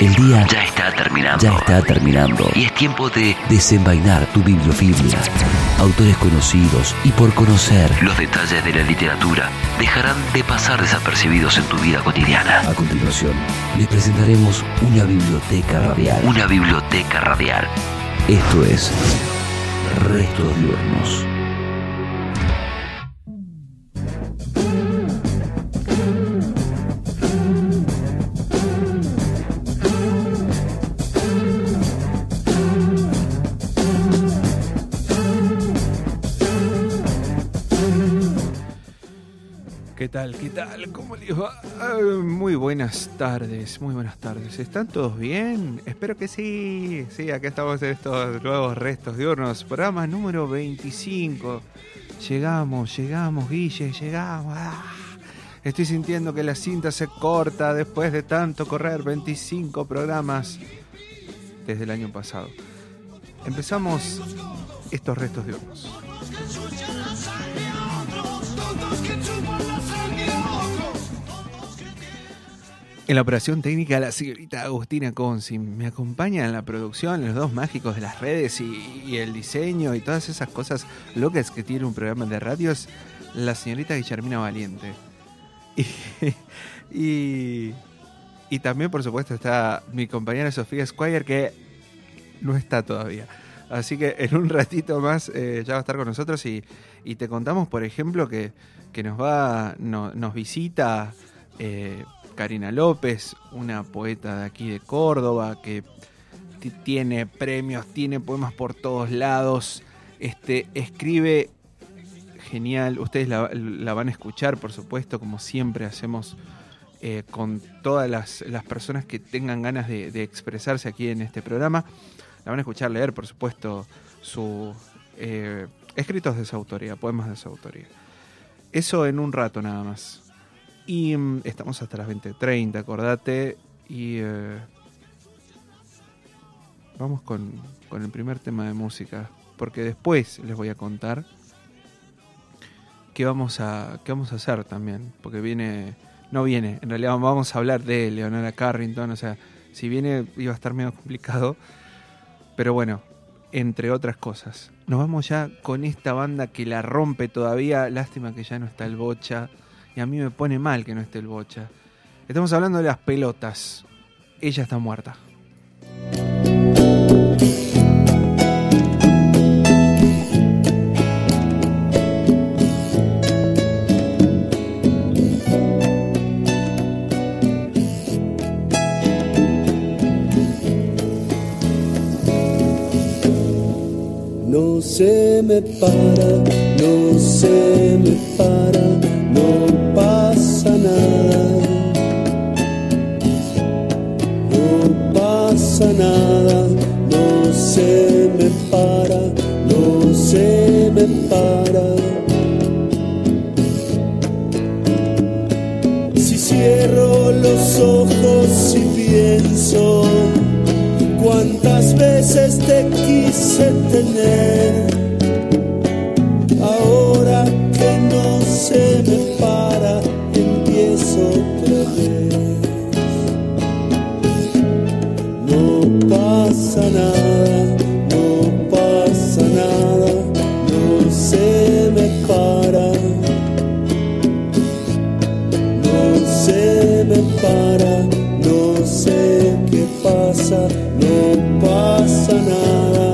El día ya está terminando. Y es tiempo de desenvainar tu bibliofilia. Autores conocidos y por conocer. Los detalles de la literatura dejarán de pasar desapercibidos en tu vida cotidiana. A continuación, les presentaremos una biblioteca radial. Esto es Restos Diurnos. ¿Qué tal? ¿Cómo les va? Muy buenas tardes. ¿Están todos bien? Espero que sí. Sí, acá estamos en estos nuevos Restos Diurnos. Programa número 25. Llegamos, Guille, llegamos. Estoy sintiendo que la cinta se corta después de tanto correr. 25 programas desde el año pasado. Empezamos estos Restos Diurnos. En la operación técnica, la señorita Agustina Consim. Me acompaña en la producción, los dos mágicos de las redes y el diseño y todas esas cosas locas que tiene un programa de radios, la señorita Guillermina Valiente. Y también, por supuesto, está mi compañera Sofía Squire, que no está todavía. Así que en un ratito más ya va a estar con nosotros y te contamos, por ejemplo, que nos visita Karina López, una poeta de aquí de Córdoba, que tiene premios, tiene poemas por todos lados, escribe genial. Ustedes la van a escuchar, por supuesto, como siempre hacemos con todas las personas que tengan ganas de expresarse aquí en este programa. La van a escuchar leer, por supuesto, sus escritos de su autoría, poemas de su autoría. Eso en un rato nada más. Y estamos hasta las 20:30, acordate. Y vamos con el primer tema de música, porque después les voy a contar qué vamos a hacer también, porque en realidad vamos a hablar de Leonora Carrington. O sea, si viene iba a estar medio complicado, pero bueno, entre otras cosas. Nos vamos ya con esta banda que la rompe todavía. Lástima que ya no está el Bocha. Y a mí me pone mal que no esté el Bocha. Estamos hablando de Las Pelotas. Ella está muerta. No se me para, no pasa nada, no se me para. Si cierro los ojos y pienso cuántas veces te quise tener, ahora que no se me para, empiezo otra vez. No pasa nada, no se me para, no sé qué pasa, no pasa nada.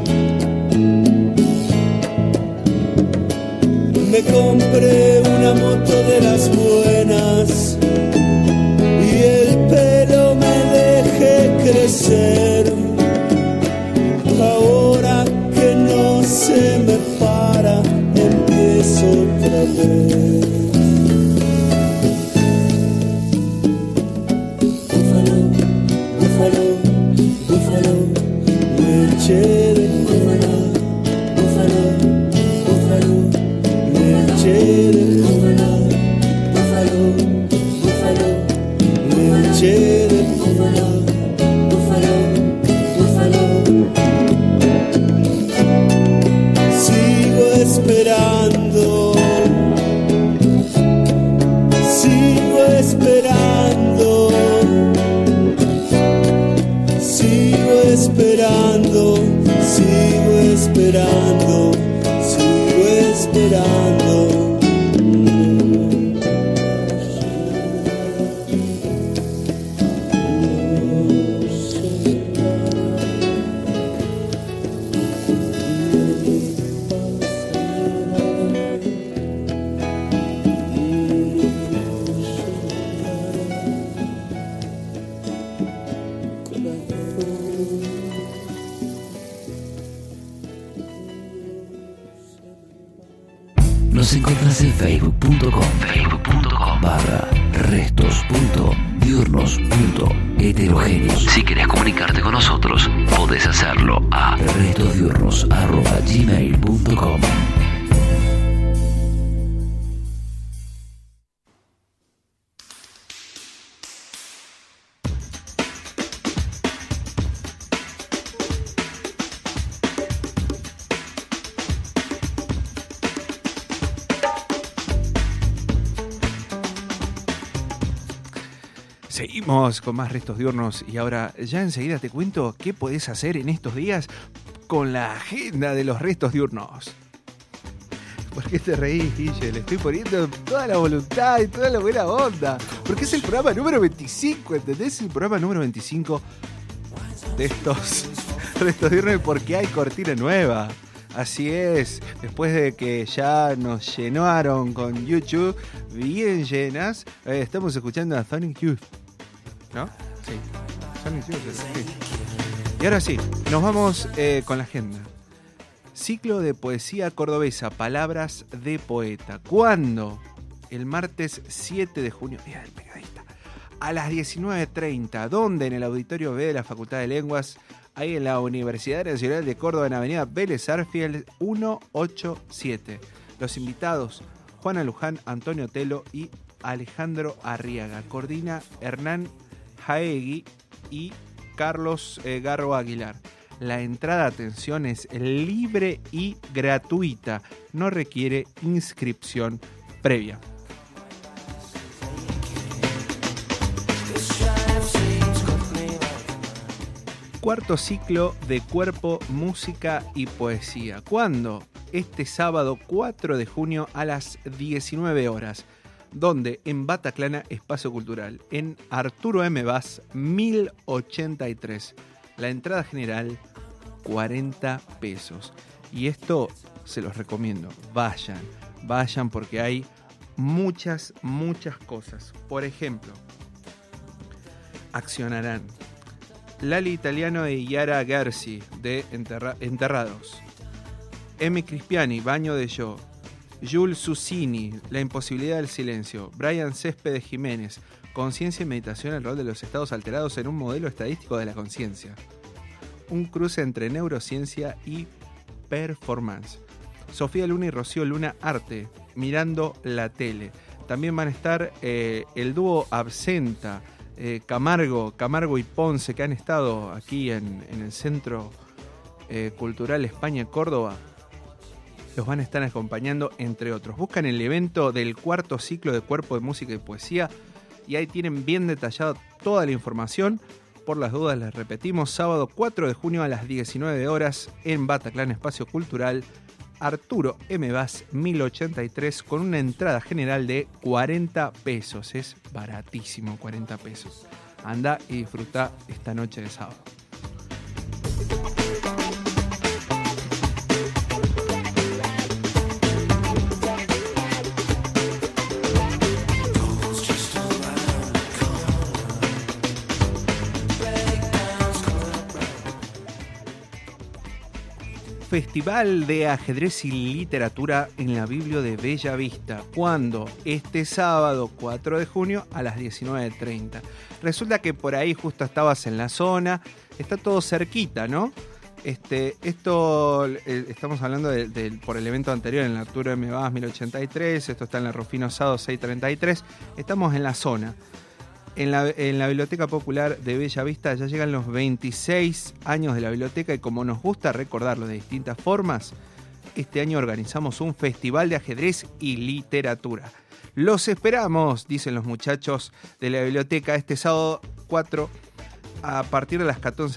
Me compré una moto de las buenas y el pelo me dejé crecer. Ahora que no se me para, empiezo otra vez. Búfalo, leche de cobra. Búfalo, leche de cobra. Búfalo, leche de cobra. Búfalo. Sigo esperando. sigo esperando, sigo esperando. Nos encontrás en facebook.com/restos.diurnos.heterogéneos. Si querés comunicarte con nosotros, podés hacerlo a restosdiurnos@gmail.com. Seguimos con más Restos Diurnos y ahora ya enseguida te cuento qué podés hacer en estos días con la agenda de los Restos Diurnos. ¿Por qué te reís, Guille? Le estoy poniendo toda la voluntad y toda la buena onda. Porque es el programa número 25, ¿entendés? El programa número 25 de estos Restos Diurnos, porque hay cortina nueva. Así es, después de que ya nos llenaron con YouTube bien llenas, estamos escuchando a Sonic Youth, ¿no? Sí, Sonic Youth, sí. Y ahora sí, nos vamos con la agenda. Ciclo de poesía cordobesa, palabras de poeta. ¿Cuándo? El martes 7 de junio, día del periodista, a las 19:30. ¿Dónde? En el Auditorio B de la Facultad de Lenguas, ahí en la Universidad Nacional de Córdoba, en Avenida Vélez Arfield 187. Los invitados: Juana Luján, Antonio Telo y Alejandro Arriaga. Coordina Hernán Jaegui y Carlos Garro Aguilar. La entrada, atención, es libre y gratuita. No requiere inscripción previa. Cuarto ciclo de cuerpo, música y poesía. ¿Cuándo? Este sábado 4 de junio a las 19 horas. ¿Dónde? En Bataclana, Espacio Cultural, en Arturo M. Vaz 1083. La entrada general, 40 pesos. Y esto se los recomiendo. Vayan porque hay muchas cosas. Por ejemplo, accionarán Lali Italiano y Yara Gersi de Enterrados. M. Crispiani, Baño de Yo. Jules Susini, La imposibilidad del silencio. Brian Céspedes Jiménez, Conciencia y meditación, el rol de los estados alterados en un modelo estadístico de la conciencia. Un cruce entre neurociencia y performance. Sofía Luna y Rocío Luna, arte, mirando la tele. También van a estar el dúo Absenta, Camargo y Ponce, que han estado aquí en el Centro Cultural España Córdoba. Los van a estar acompañando, entre otros. Buscan el evento del cuarto ciclo de cuerpo de música y poesía y ahí tienen bien detallada toda la información. Por las dudas les repetimos, sábado 4 de junio a las 19 horas en Bataclan, Espacio Cultural, Arturo M. Vaz 1083, con una entrada general de 40 pesos. Es baratísimo, 40 pesos. Anda y disfruta esta noche de sábado. Festival de Ajedrez y Literatura en la Biblio de Bella Vista. ¿Cuándo? Este sábado 4 de junio a las 19:30. Resulta que por ahí justo estabas en la zona, está todo cerquita, ¿no? Estamos hablando por el evento anterior en la Arturo M. Vaz 1083, esto está en la Rufino Sado 633, estamos en la zona. En la Biblioteca Popular de Bella Vista ya llegan los 26 años de la biblioteca y como nos gusta recordarlo de distintas formas, este año organizamos un festival de ajedrez y literatura. Los esperamos, dicen los muchachos de la biblioteca, este sábado 4 a partir de las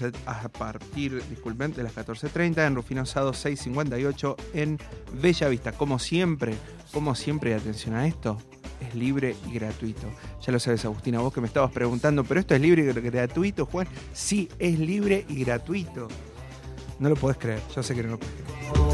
14:30 en Rufino Asado 658 en Bella Vista. Como siempre, y atención a esto, es libre y gratuito. Ya lo sabes, Agustina, vos que me estabas preguntando, ¿pero esto es libre y gratuito, Juan? Sí, es libre y gratuito. No lo podés creer, yo sé que no lo podés creer.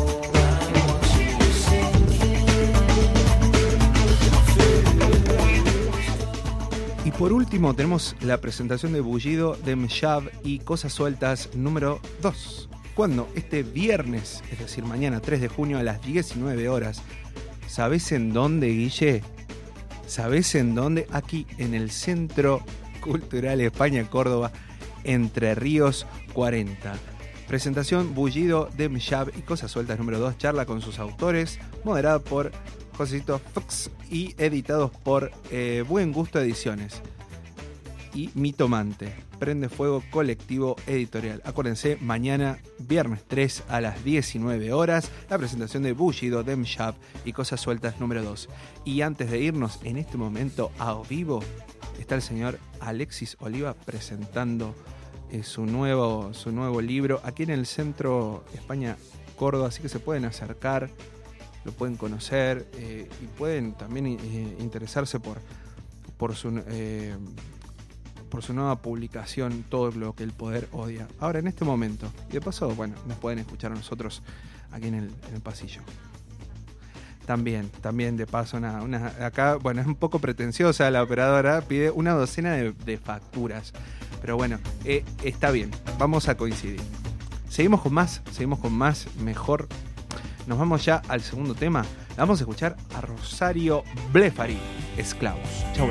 Y por último tenemos la presentación de Bullido, Dem Shab y Cosas Sueltas número 2. Cuando este viernes, es decir, mañana 3 de junio a las 19 horas, ¿sabés en dónde, Guille? ¿Sabés en dónde? Aquí en el Centro Cultural España Córdoba, Entre Ríos 40. Presentación Bullido, Dem Shab y Cosas Sueltas número 2, charla con sus autores, moderada por Josecito Fox y editados por Buen Gusto Ediciones y Mitomante. Prende Fuego Colectivo Editorial. Acuérdense, mañana, viernes 3 a las 19 horas, la presentación de Bullido, Dem Shab y Cosas Sueltas número 2. Y antes de irnos, en este momento, a vivo, está el señor Alexis Oliva presentando su nuevo libro aquí en el Centro España Córdoba, así que se pueden acercar, lo pueden conocer y pueden también interesarse por su nueva publicación, Todo lo que el poder odia. Ahora, en este momento, y de paso, bueno, nos pueden escuchar a nosotros aquí en el pasillo. También de paso, acá, bueno, es un poco pretenciosa la operadora, pide una docena de facturas, pero bueno, está bien, vamos a coincidir. Seguimos con más, mejor. Nos vamos ya al segundo tema. Vamos a escuchar a Rosario Blefari, Esclavos. Chau.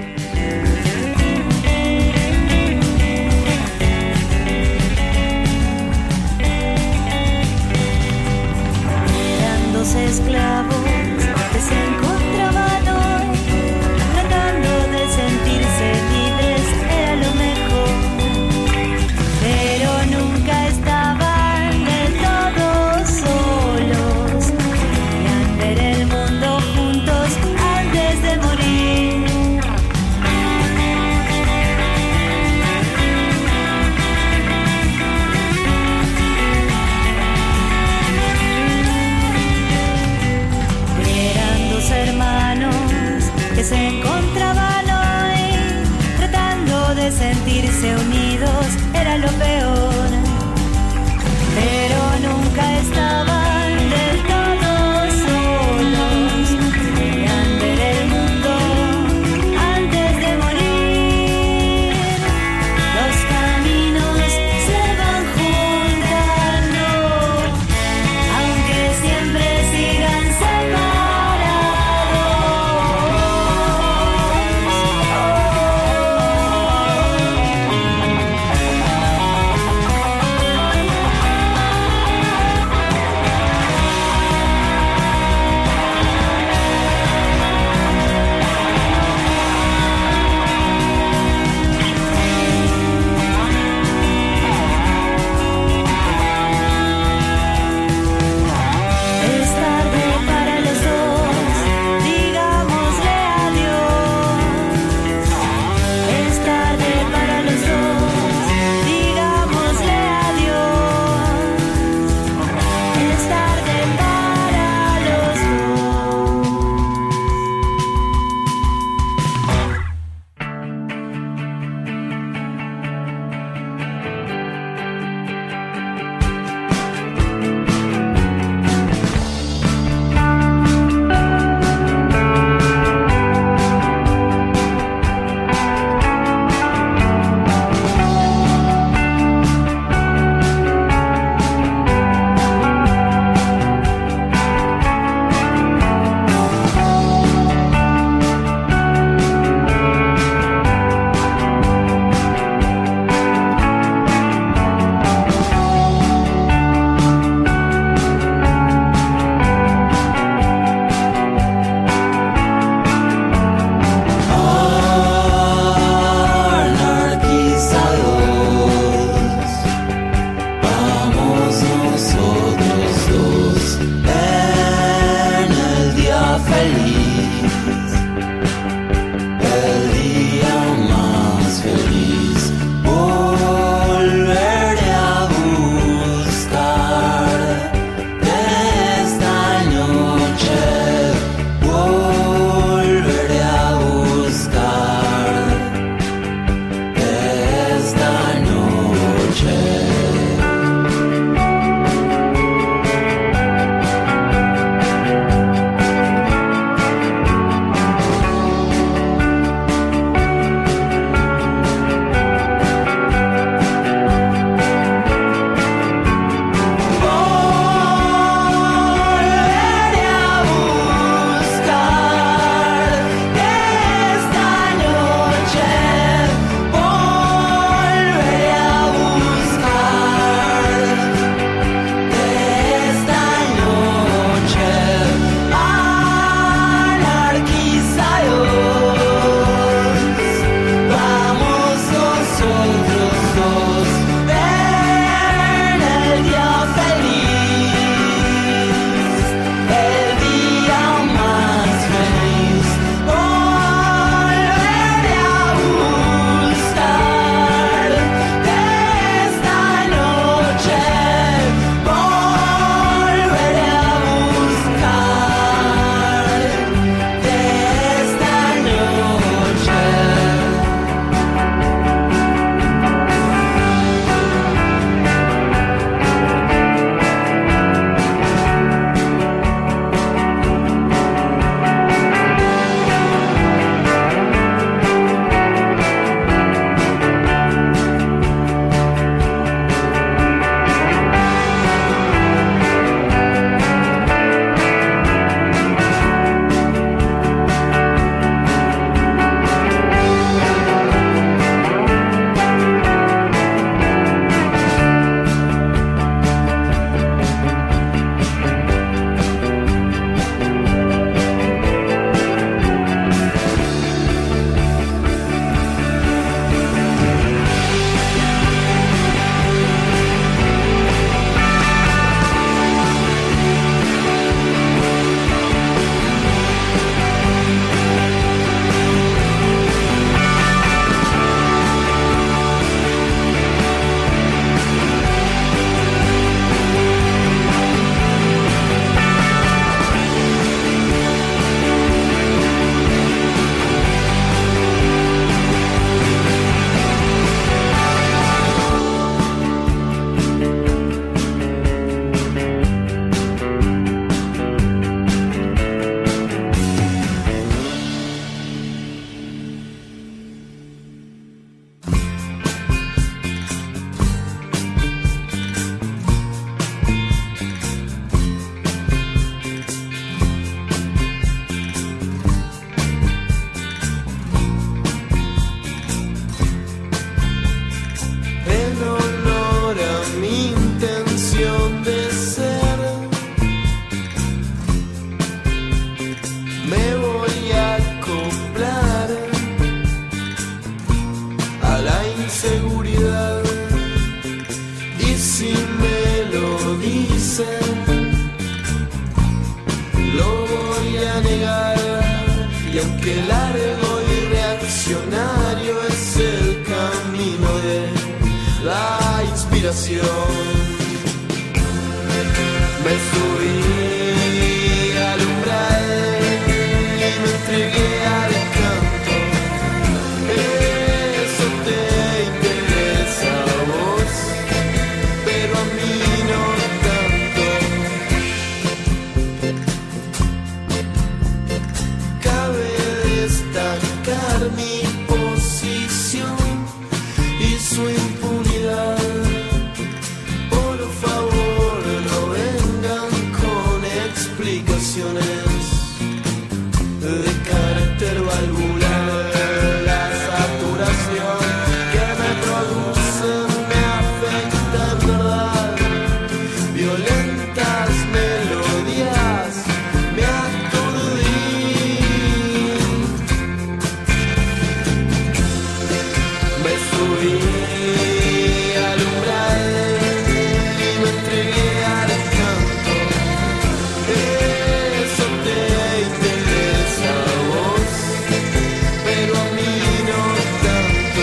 Eran dos esclavos que se encontraban hoy, tratando de sentirse libres, era lo mejor, pero nunca estaban del todo solos. Querían ver el mundo juntos antes de morir. inspiración. Me subí al umbral y me entregué al canto. Eso te interesa a vos, pero a mí no tanto. Cabe destacar mi posición y su impunidad. Por favor, no vengan con explicaciones de carácter valvular. La saturación que me produce me afecta en verdad. Violentas melodías me aturdí. Me subí al umbral y me entregué al canto. Eso te interesa a vos, pero a mí no tanto.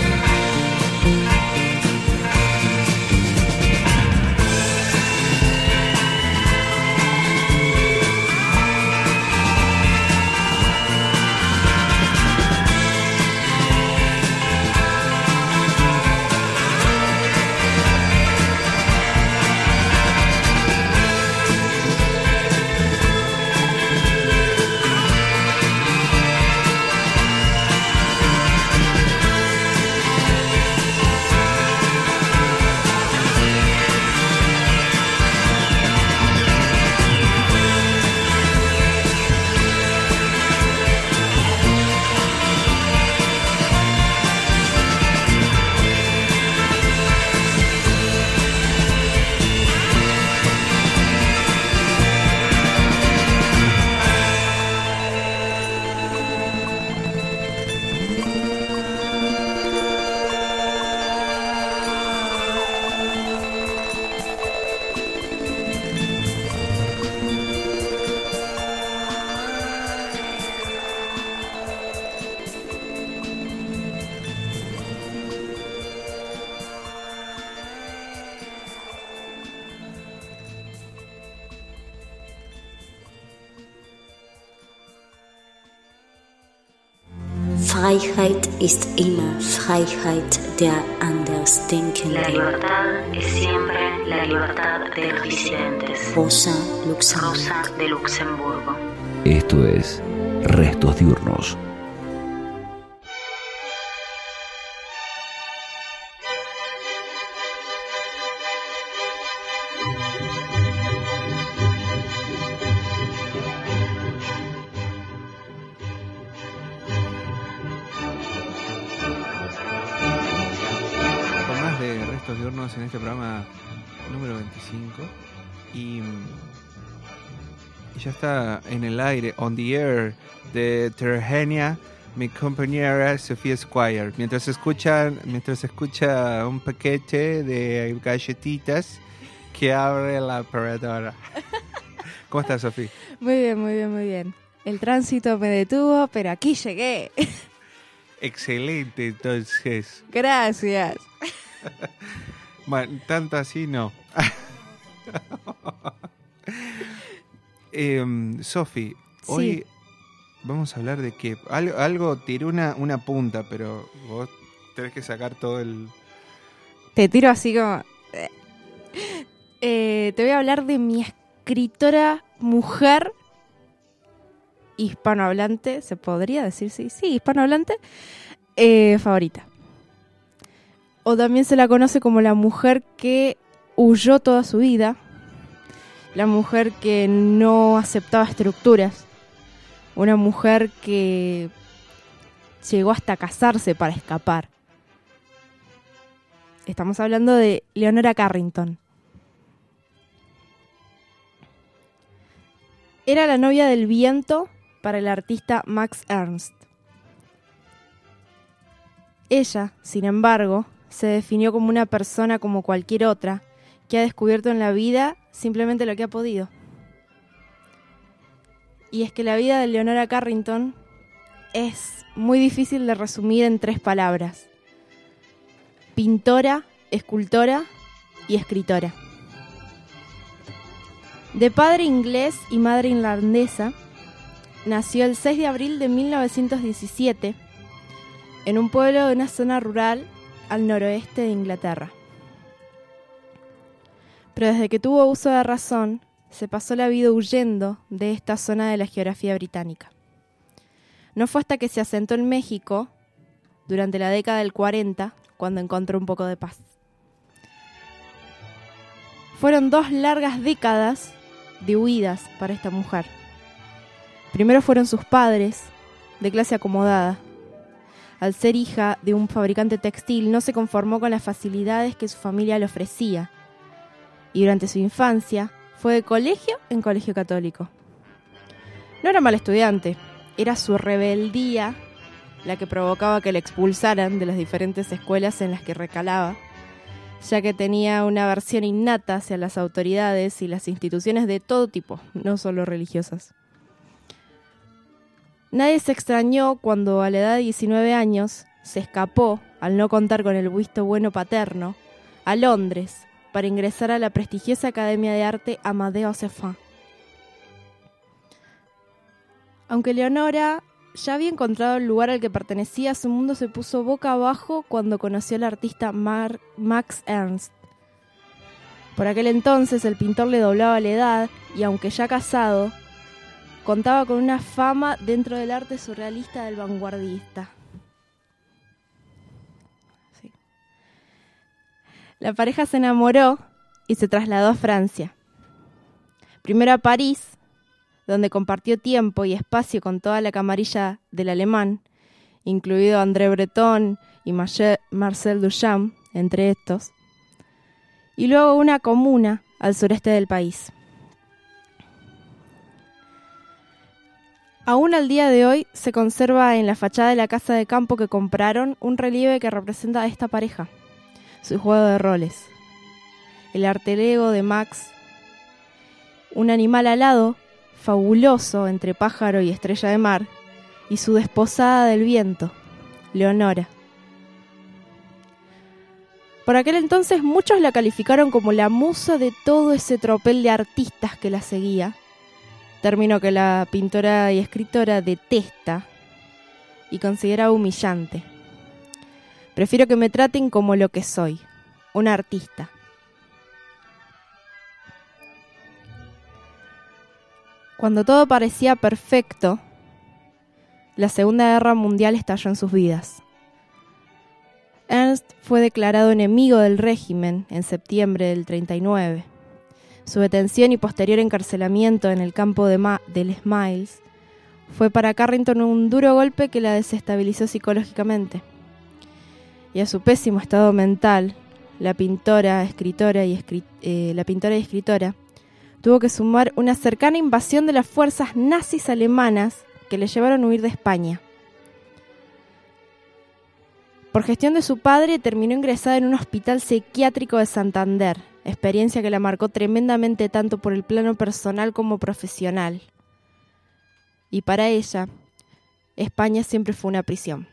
Freiheit ist immer Freiheit der Andersdenkenden. La libertad es siempre la libertad de los disidentes. Rosa Luxemburg. Rosa de Luxemburgo. Esto es Restos Diurnos. Con más de Restos Diurnos en este programa número 25 y ya está en el aire, on the air, de Tergenia, mi compañera Sofía Squire. Mientras escucha un paquete de galletitas que abre la operadora. ¿Cómo estás, Sofía? Muy bien, muy bien, muy bien. El tránsito me detuvo, pero aquí llegué. Excelente, entonces. Gracias. Bueno, tanto así no. Sofi, hoy Sí. vamos a hablar de que algo tiró una punta, pero vos tenés que sacar todo el... Te tiro así como... te voy a hablar de mi escritora mujer hispanohablante, ¿se podría decir? Sí, hispanohablante, favorita. O también se la conoce como la mujer que huyó toda su vida, la mujer que no aceptaba estructuras, una mujer que llegó hasta casarse para escapar. Estamos hablando de Leonora Carrington. Era la novia del viento para el artista Max Ernst. Ella, sin embargo, se definió como una persona como cualquier otra, que ha descubierto en la vida simplemente lo que ha podido. Y es que la vida de Leonora Carrington es muy difícil de resumir en 3 palabras: pintora, escultora y escritora. De padre inglés y madre irlandesa, nació el 6 de abril de 1917 en un pueblo de una zona rural al noroeste de Inglaterra. Pero desde que tuvo uso de razón, se pasó la vida huyendo de esta zona de la geografía británica. No fue hasta que se asentó en México, durante la década del 40, cuando encontró un poco de paz. Fueron 2 largas décadas de huidas para esta mujer. Primero fueron sus padres, de clase acomodada. Al ser hija de un fabricante textil, no se conformó con las facilidades que su familia le ofrecía. Y durante su infancia, fue de colegio en colegio católico. No era mal estudiante, era su rebeldía la que provocaba que le expulsaran de las diferentes escuelas en las que recalaba, ya que tenía una aversión innata hacia las autoridades y las instituciones de todo tipo, no solo religiosas. Nadie se extrañó cuando a la edad de 19 años se escapó, al no contar con el visto bueno paterno, a Londres para ingresar a la prestigiosa Academia de Arte Amadeus Effin. Aunque Leonora ya había encontrado el lugar al que pertenecía, su mundo se puso boca abajo cuando conoció al artista Max Ernst. Por aquel entonces el pintor le doblaba la edad y, aunque ya casado, contaba con una fama dentro del arte surrealista del vanguardista. Sí. La pareja se enamoró y se trasladó a Francia. Primero a París, donde compartió tiempo y espacio con toda la camarilla del alemán, incluido André Breton y Marcel Duchamp, entre estos, y luego una comuna al sureste del país. Aún al día de hoy se conserva en la fachada de la casa de campo que compraron un relieve que representa a esta pareja, su juego de roles. El artelego de Max, un animal alado, fabuloso entre pájaro y estrella de mar, y su desposada del viento, Leonora. Por aquel entonces muchos la calificaron como la musa de todo ese tropel de artistas que la seguía, término que la pintora y escritora detesta y considera humillante. Prefiero que me traten como lo que soy, una artista. Cuando todo parecía perfecto, la Segunda Guerra Mundial estalló en sus vidas. Ernst fue declarado enemigo del régimen en septiembre del 39. Su detención y posterior encarcelamiento en el campo del Smiles fue para Carrington un duro golpe que la desestabilizó psicológicamente. Y a su pésimo estado mental, la pintora y escritora tuvo que sumar una cercana invasión de las fuerzas nazis alemanas que le llevaron a huir de España. Por gestión de su padre, terminó ingresada en un hospital psiquiátrico de Santander, experiencia que la marcó tremendamente tanto por el plano personal como profesional. Y para ella, España siempre fue una prisión.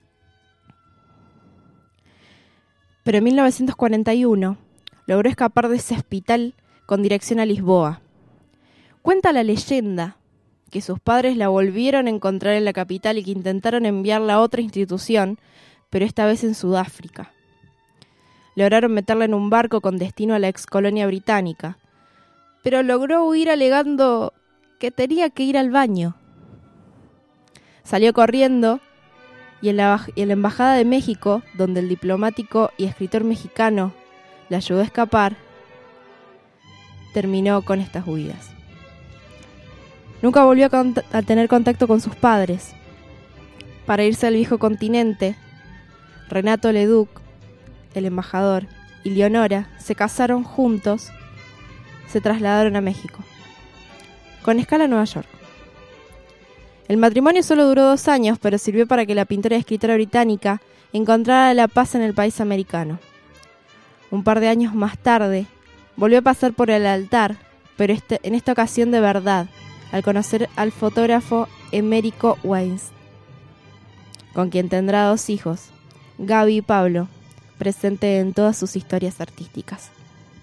Pero en 1941 logró escapar de ese hospital con dirección a Lisboa. Cuenta la leyenda que sus padres la volvieron a encontrar en la capital y que intentaron enviarla a otra institución, pero esta vez en Sudáfrica. Lograron meterla en un barco con destino a la excolonia británica, pero logró huir alegando que tenía que ir al baño. Salió corriendo y en la Embajada de México, donde el diplomático y escritor mexicano la ayudó a escapar, terminó con estas huidas. Nunca volvió a tener contacto con sus padres. Para irse al viejo continente, Renato Leduc, el embajador, y Leonora se casaron juntos, se trasladaron a México, con escala a Nueva York. El matrimonio solo duró 2 años, pero sirvió para que la pintora y escritora británica encontrara la paz en el país americano. Un par de años más tarde, volvió a pasar por el altar, pero en esta ocasión de verdad, al conocer al fotógrafo Emérico Weinst, con quien tendrá 2 hijos, Gaby y Pablo, presente en todas sus historias artísticas.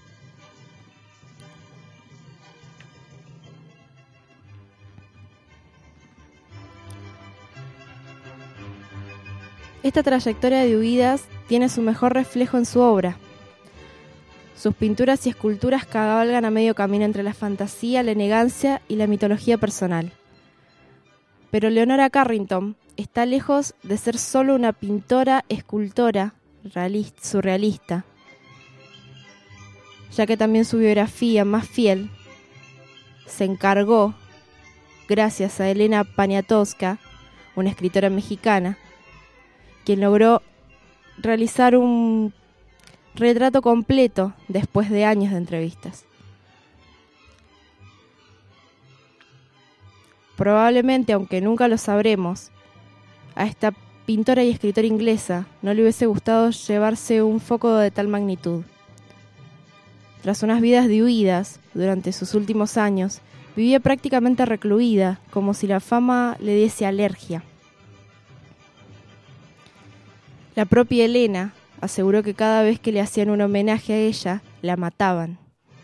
Esta trayectoria de huidas tiene su mejor reflejo en su obra. Sus pinturas y esculturas cabalgan a medio camino entre la fantasía, la elegancia y la mitología personal. Pero Leonora Carrington está lejos de ser solo una pintora, escultora, surrealista, ya que también su biografía más fiel se encargó, gracias a Elena Poniatowska, una escritora mexicana, quien logró realizar un retrato completo después de años de entrevistas. Probablemente, aunque nunca lo sabremos, a esta pintora y escritora inglesa no le hubiese gustado llevarse un foco de tal magnitud. Tras unas vidas de huidas durante sus últimos años, vivía prácticamente recluida, como si la fama le diese alergia. La propia Elena aseguró que cada vez que le hacían un homenaje a ella, la mataban.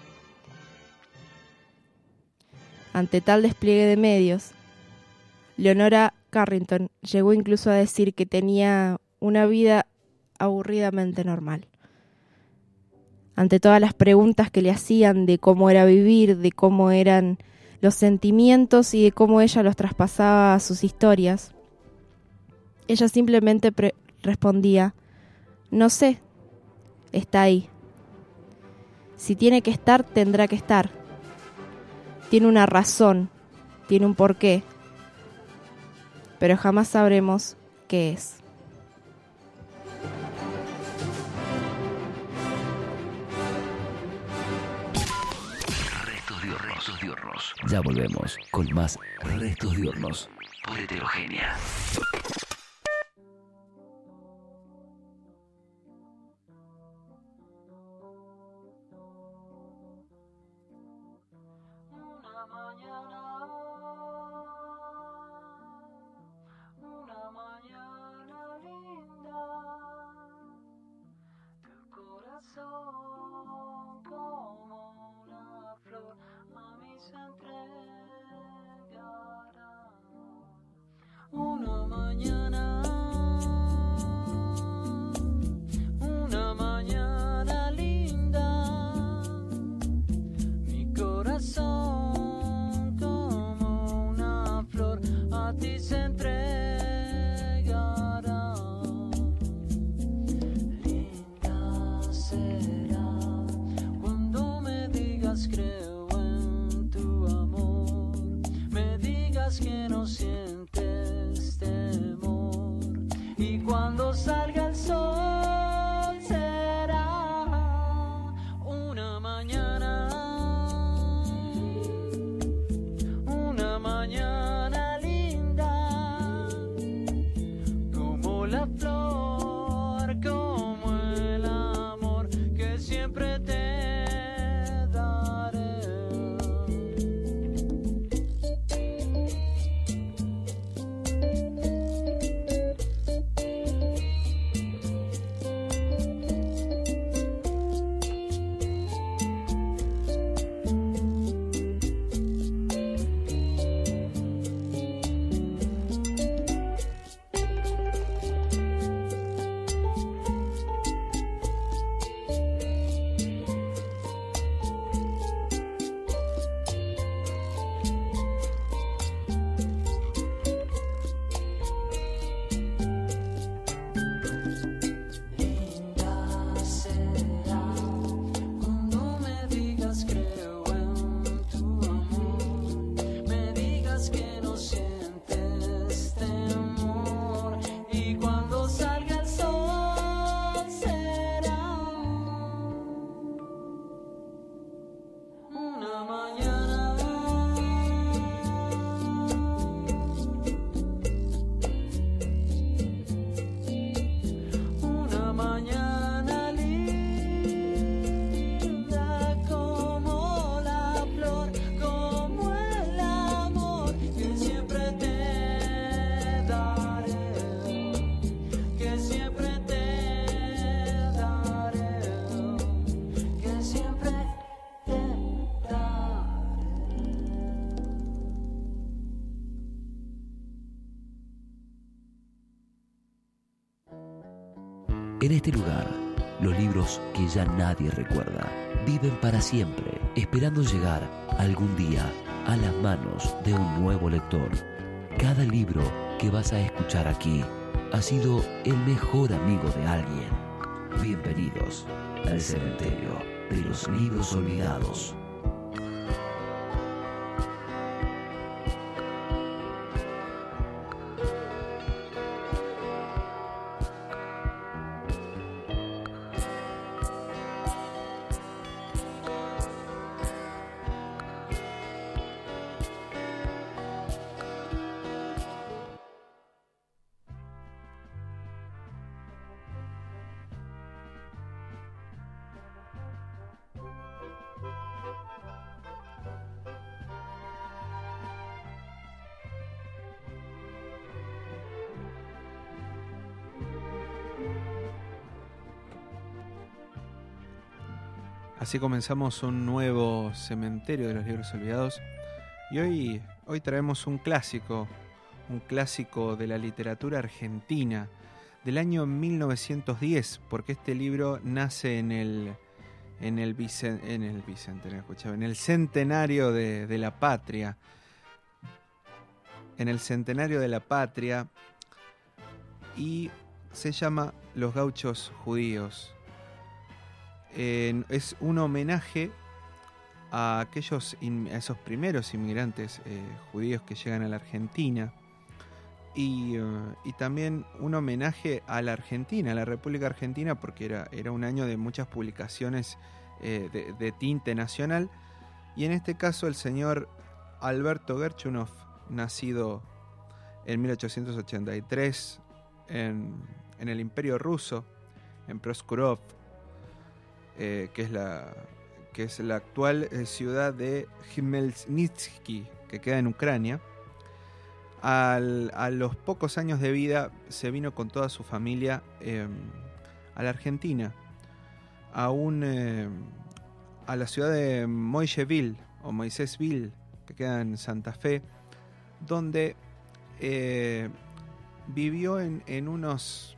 Ante tal despliegue de medios, Leonora Carrington llegó incluso a decir que tenía una vida aburridamente normal. Ante todas las preguntas que le hacían de cómo era vivir, de cómo eran los sentimientos y de cómo ella los traspasaba a sus historias, ella simplemente respondía: no sé, está ahí. Si tiene que estar, tendrá que estar. Tiene una razón, tiene un porqué, pero jamás sabremos qué es. Restos de hornos. Ya volvemos con más Restos de Hornos por Heterogénea. Una mañana linda, tu corazón como una flor a mí se entregará. Una mañana linda, mi corazón como una flor a ti se entregará. Creo en tu amor, me digas que no sientes En este lugar, los libros que ya nadie recuerda viven para siempre, esperando llegar algún día a las manos de un nuevo lector. Cada libro que vas a escuchar aquí ha sido el mejor amigo de alguien. Bienvenidos al cementerio de los libros olvidados. Así comenzamos un nuevo cementerio de los libros olvidados y hoy traemos un clásico de la literatura argentina del año 1910, porque este libro nace en el centenario de la patria. En el centenario de la patria, y se llama Los Gauchos Judíos. Es un homenaje a esos primeros inmigrantes judíos que llegan a la Argentina, y también un homenaje a la Argentina, a la República Argentina, porque era un año de muchas publicaciones de tinte nacional, y en este caso el señor Alberto Gerchunov, nacido en 1883 en el Imperio Ruso, en Proskurov, que es la actual ciudad de Khmelnytsky, que queda en Ucrania. A los pocos años de vida se vino con toda su familia a la Argentina, a la ciudad de Moisésville o Moisésville, que queda en Santa Fe, donde vivió en unos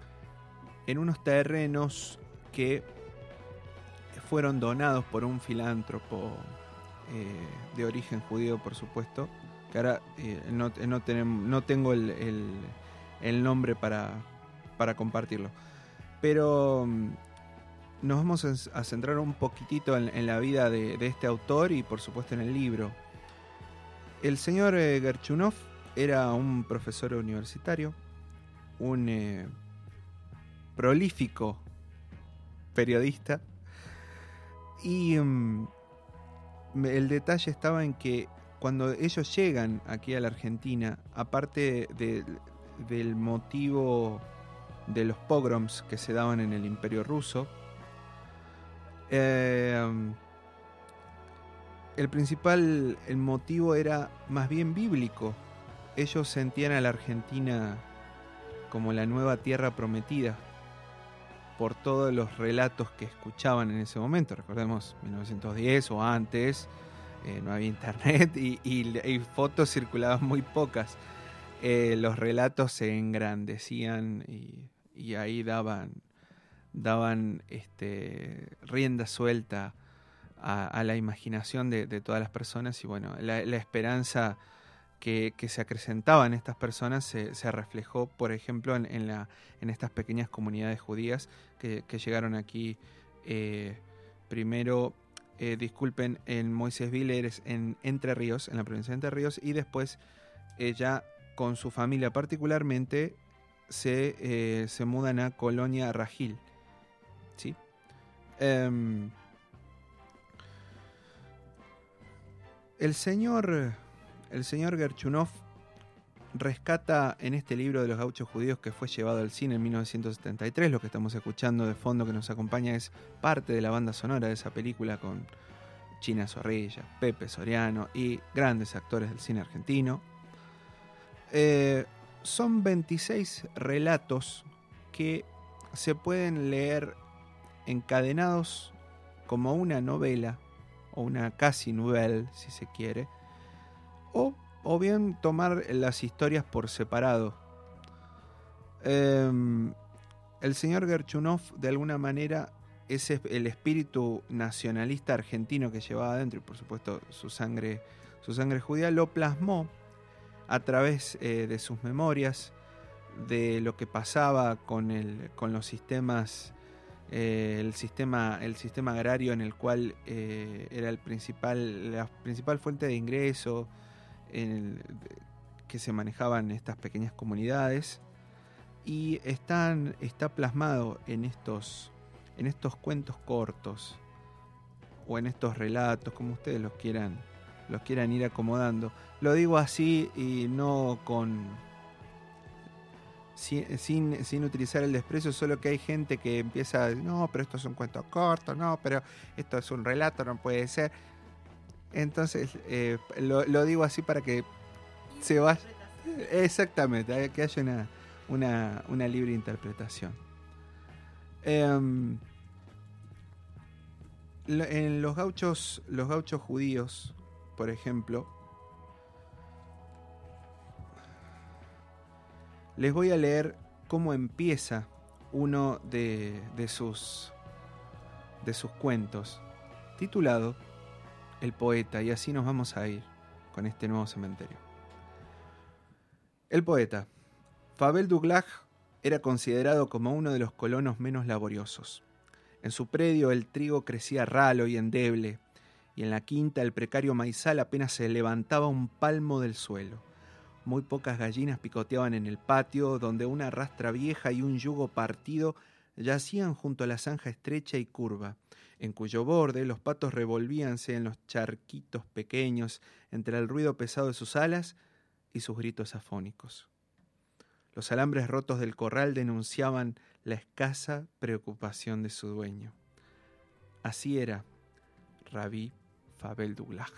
terrenos que fueron donados por un filántropo de origen judío, por supuesto, que ahora no tengo el nombre para compartirlo. Pero nos vamos a centrar un poquitito en la vida de este autor y por supuesto en el libro. El señor Gerchunov era un profesor universitario, un prolífico periodista, y el detalle estaba en que cuando ellos llegan aquí a la Argentina, aparte del motivo de los pogroms que se daban en el Imperio Ruso, el motivo era más bien bíblico. Ellos sentían a la Argentina como la nueva tierra prometida, por todos los relatos que escuchaban en ese momento. Recordemos 1910 o antes, no había internet y fotos circulaban muy pocas. Los relatos se engrandecían y ahí daban rienda suelta a la imaginación de todas las personas, y bueno, la esperanza que se acrecentaba en estas personas se reflejó, por ejemplo, en estas pequeñas comunidades judías que llegaron aquí primero, en Moisésville, en Entre Ríos, en la provincia de Entre Ríos, y después ella con su familia particularmente se mudan a Colonia Ragil, ¿sí? El señor Gerchunov rescata en este libro de los gauchos judíos, que fue llevado al cine en 1973, lo que estamos escuchando de fondo que nos acompaña es parte de la banda sonora de esa película, con China Zorrilla, Pepe Soriano y grandes actores del cine argentino. Son 26 relatos que se pueden leer encadenados como una novela o una casi nouvelle, si se quiere, o bien tomar las historias por separado. el señor Gerchunov, de alguna manera, ese el espíritu nacionalista argentino que llevaba adentro, y por supuesto su sangre judía, lo plasmó a través de sus memorias, de lo que pasaba con los sistemas, el sistema agrario en el cual era la principal fuente de ingreso que se manejaban estas pequeñas comunidades, y está plasmado en estos cuentos cortos o en estos relatos, como ustedes los quieran ir acomodando. Lo digo así y no sin utilizar el desprecio, solo que hay gente que empieza a decir, no, pero esto es un cuento corto, no, pero esto es un relato, no puede ser. Entonces lo digo así para que se vaya, exactamente, que haya una libre interpretación. En los gauchos judíos, por ejemplo, les voy a leer cómo empieza uno de sus cuentos, titulado El poeta, y así nos vamos a ir con este nuevo cementerio. El poeta. Fabel Douglas era considerado como uno de los colonos menos laboriosos. En su predio el trigo crecía ralo y endeble, y en la quinta el precario maizal apenas se levantaba un palmo del suelo. Muy pocas gallinas picoteaban en el patio, donde una rastra vieja y un yugo partido yacían junto a la zanja estrecha y curva, en cuyo borde los patos revolvíanse en los charquitos pequeños entre el ruido pesado de sus alas y sus gritos afónicos. Los alambres rotos del corral denunciaban la escasa preocupación de su dueño. Así era Rabí Fabel Douglas.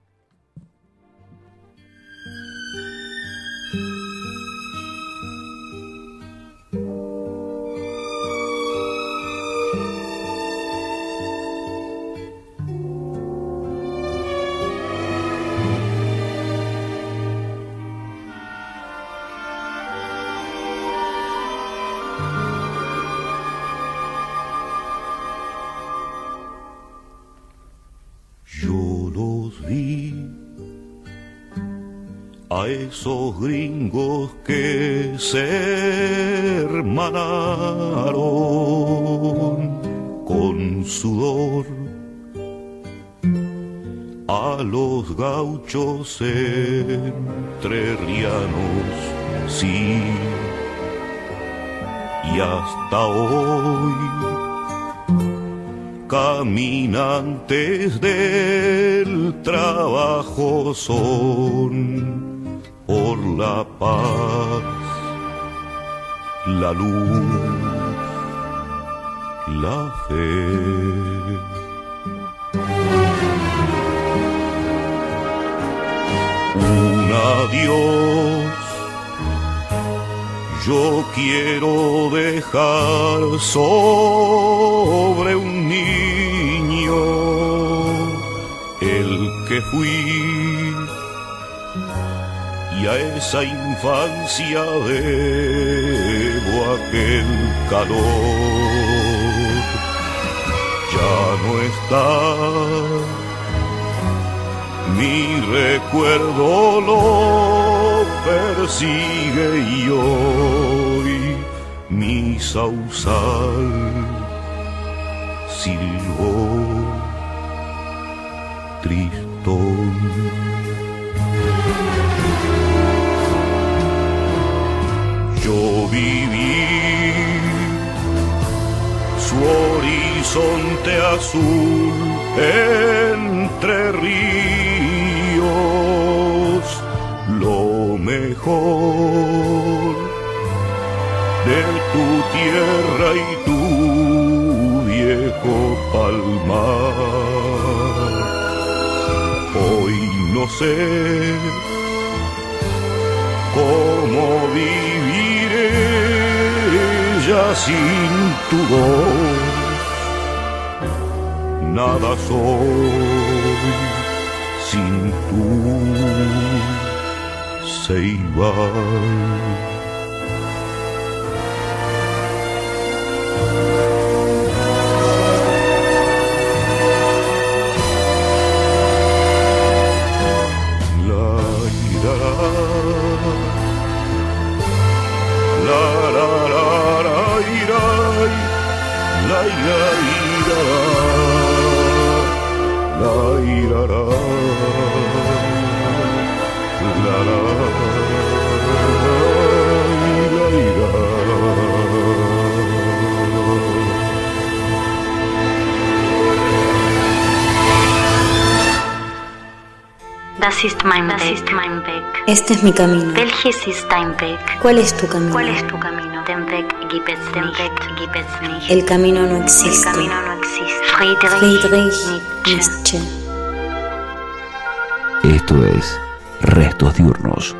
A esos gringos que se hermanaron con sudor, a los gauchos entrerrianos, sí, y hasta hoy caminantes del trabajo son. Por la paz, la luz, la fe. Un adiós yo quiero dejar sobre un niño, el que fui, y a esa infancia debo aquel calor. Ya no está, mi recuerdo lo persigue y hoy mi sausal silbó tristón. Yo viví su horizonte azul entre ríos, lo mejor de tu tierra y tu viejo palmar. Hoy no sé cómo viviré ya sin tu voz, nada soy sin tu ceibal. Das ist mein Weg. Este es mi camino. Welches ist dein Weg? ¿Cuál es tu camino? ¿Cuál es tu camino? Den Weg gibt es nicht. El camino no existe. El camino no existe. Friedrich Nietzsche. Esto es Restos Diurnos.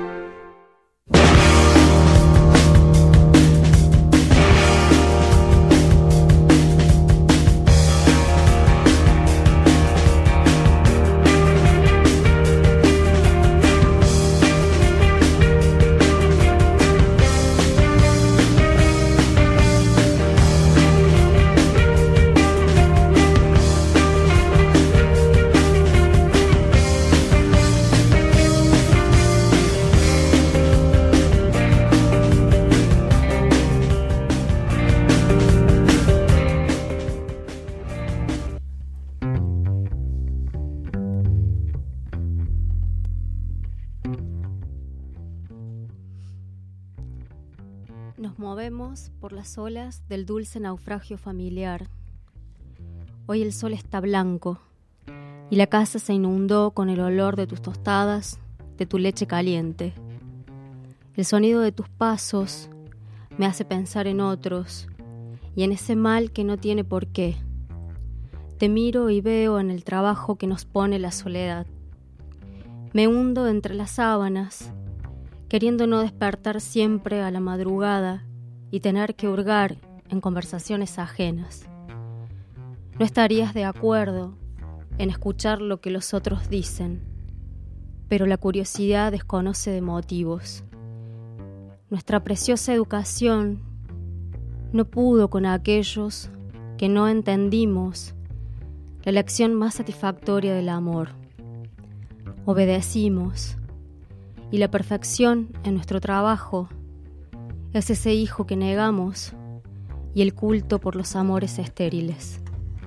Nos movemos por las olas del dulce naufragio familiar. Hoy el sol está blanco y la casa se inundó con el olor de tus tostadas, de tu leche caliente. El sonido de tus pasos me hace pensar en otros y en ese mal que no tiene por qué. Te miro y veo en el trabajo que nos pone la soledad. Me hundo entre las sábanas, queriendo no despertar siempre a la madrugada y tener que hurgar en conversaciones ajenas. No estarías de acuerdo en escuchar lo que los otros dicen, pero la curiosidad desconoce de motivos. Nuestra preciosa educación no pudo con aquellos que no entendimos la lección más satisfactoria del amor. Obedecimos, y la perfección en nuestro trabajo es ese hijo que negamos y el culto por los amores estériles.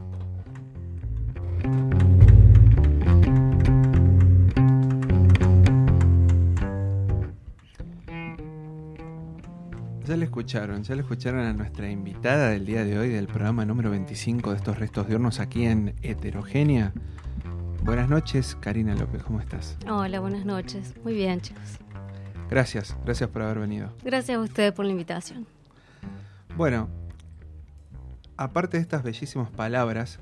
Ya le escucharon a nuestra invitada del día de hoy del programa número 25 de estos Restos Diurnos aquí en Heterogénea. Buenas noches, Karina López, ¿cómo estás? Hola, buenas noches. Muy bien, chicos. Gracias por haber venido. Gracias a ustedes por la invitación. Bueno, aparte de estas bellísimas palabras,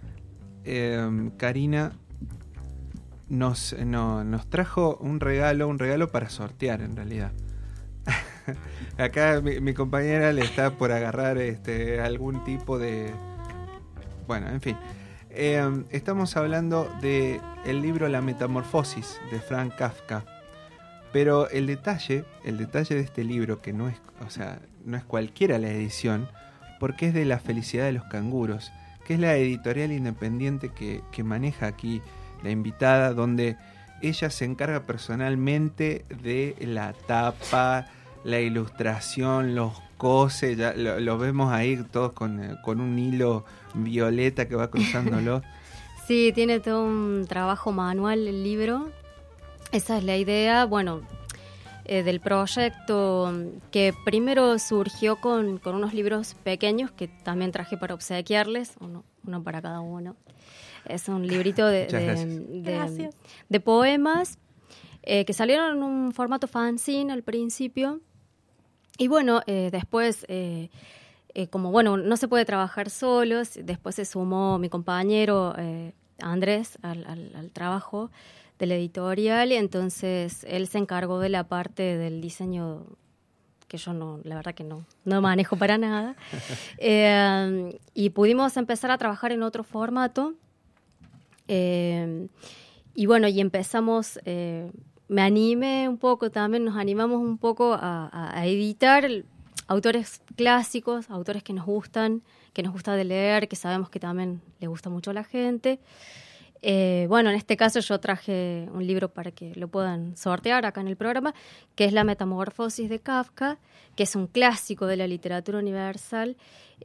Karina nos trajo un regalo para sortear en realidad. Acá mi compañera le está por agarrar algún tipo de... Bueno, en fin. Estamos hablando de el libro La Metamorfosis de Franz Kafka. Pero el detalle de este libro, que no es cualquiera la edición, porque es de La Felicidad de los Canguros, que es la editorial independiente que maneja aquí la invitada, donde ella se encarga personalmente de la tapa, la ilustración, los cose, ya lo vemos ahí todos con un hilo violeta que va cruzándolo. Sí, tiene todo un trabajo manual el libro. Esa es la idea, del proyecto, que primero surgió con unos libros pequeños que también traje para obsequiarles, uno para cada uno. Es un librito de poemas que salieron en un formato fanzine al principio. Y después, no se puede trabajar solos, después se sumó mi compañero Andrés al trabajo de la editorial, y entonces él se encargó de la parte del diseño que yo la verdad que no manejo para nada. Y pudimos empezar a trabajar en otro formato. Y empezamos... me animé un poco también, nos animamos un poco a editar autores clásicos, autores que nos gustan, que nos gusta de leer, que sabemos que también le gusta mucho a la gente. En este caso yo traje un libro para que lo puedan sortear acá en el programa, que es La Metamorfosis de Kafka, que es un clásico de la literatura universal.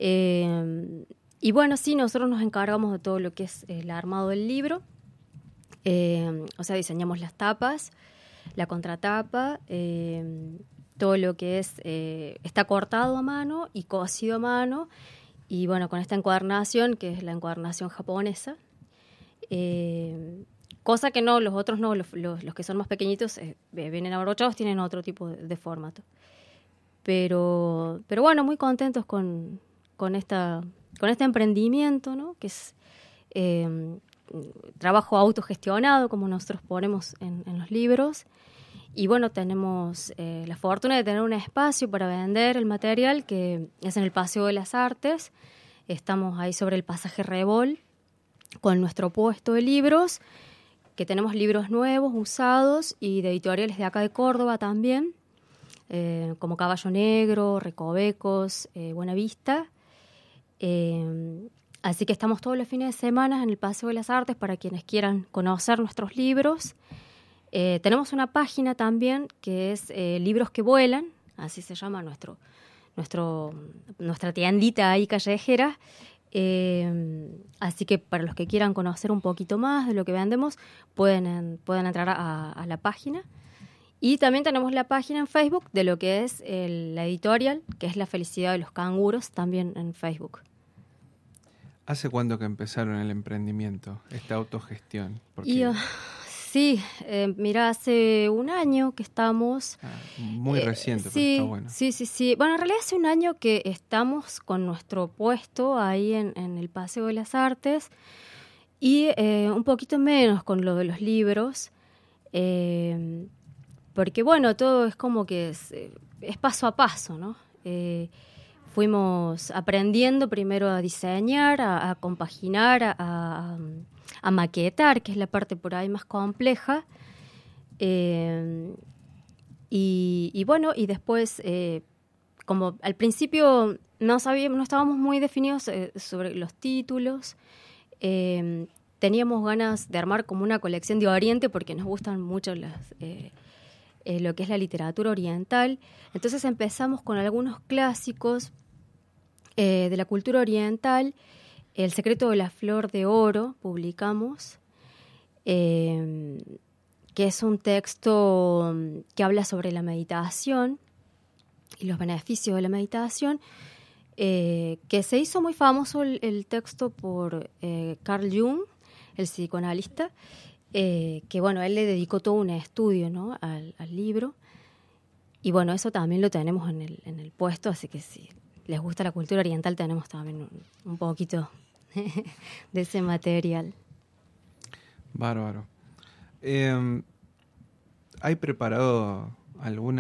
Nosotros nos encargamos de todo lo que es el armado del libro. Diseñamos las tapas, la contratapa, todo lo que es está cortado a mano y cosido a mano, y con esta encuadernación, que es la encuadernación japonesa, Cosa que no, los otros no, los que son más pequeñitos vienen abrochados, tienen otro tipo de formato. Pero bueno, muy contentos con este emprendimiento, ¿no? Que es trabajo autogestionado, como nosotros ponemos en los libros. Y bueno, tenemos la fortuna de tener un espacio para vender el material, que es en el Paseo de las Artes. Estamos ahí sobre el pasaje Rebol, con nuestro puesto de libros, que tenemos libros nuevos, usados, y de editoriales de acá de Córdoba también, como Caballo Negro, Recovecos, Buena Vista. Así que estamos todos los fines de semana en el Paseo de las Artes para quienes quieran conocer nuestros libros. Tenemos una página también que es Libros que Vuelan, así se llama nuestra tiendita ahí callejera. Así que para los que quieran conocer un poquito más de lo que vendemos, pueden entrar a la página. Y también tenemos la página en Facebook de lo que es la editorial, que es La Felicidad de los Canguros, también en Facebook. ¿Hace cuándo que empezaron el emprendimiento, esta autogestión? Sí, mira, hace un año que estamos... muy reciente, sí, pero está bueno. Sí. Bueno, en realidad hace un año que estamos con nuestro puesto ahí en el Paseo de las Artes y un poquito menos con lo de los libros, porque bueno, todo es como que es paso a paso, ¿no? Fuimos aprendiendo primero a diseñar, a compaginar, a maquetar, que es la parte por ahí más compleja. Y bueno, y después, como al principio no estábamos muy definidos sobre los títulos, teníamos ganas de armar como una colección de Oriente porque nos gustan mucho lo que es la literatura oriental. Entonces empezamos con algunos clásicos de la cultura oriental. El secreto de la flor de oro publicamos, que es un texto que habla sobre la meditación y los beneficios de la meditación, que se hizo muy famoso el texto por Carl Jung, el psicoanalista, que bueno, él le dedicó todo un estudio, ¿no?, al libro. Y bueno, eso también lo tenemos en el puesto, así que si les gusta la cultura oriental tenemos también un poquito de ese material. Bárbaro. ¿Hay preparado algún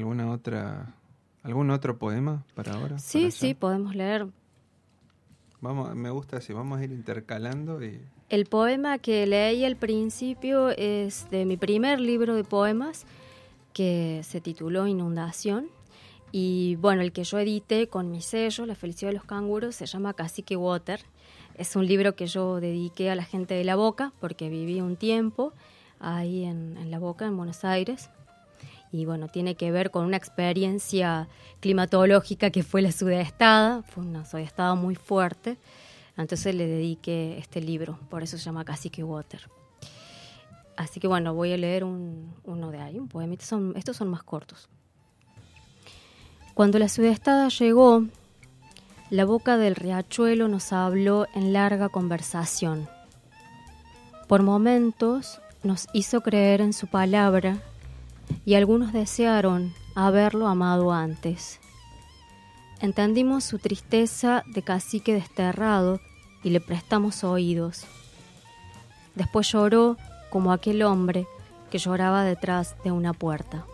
otro poema para ahora? Sí, podemos leer. Me gusta así, vamos a ir intercalando. El poema que leí al principio es de mi primer libro de poemas, que se tituló Inundación. Y bueno, el que yo edité con mi sello, La Felicidad de los Canguros, se llama Cacique Water. Es un libro que yo dediqué a la gente de La Boca, porque viví un tiempo ahí en La Boca, en Buenos Aires. Y bueno, tiene que ver con una experiencia climatológica que fue la sudestada. Fue una sudestada muy fuerte. Entonces le dediqué este libro, por eso se llama Cacique Water. Así que bueno, voy a leer uno de ahí, un poema. Estos son más cortos. Cuando la sudestada llegó, la boca del riachuelo nos habló en larga conversación. Por momentos nos hizo creer en su palabra y algunos desearon haberlo amado antes. Entendimos su tristeza de cacique desterrado y le prestamos oídos. Después lloró como aquel hombre que lloraba detrás de una puerta.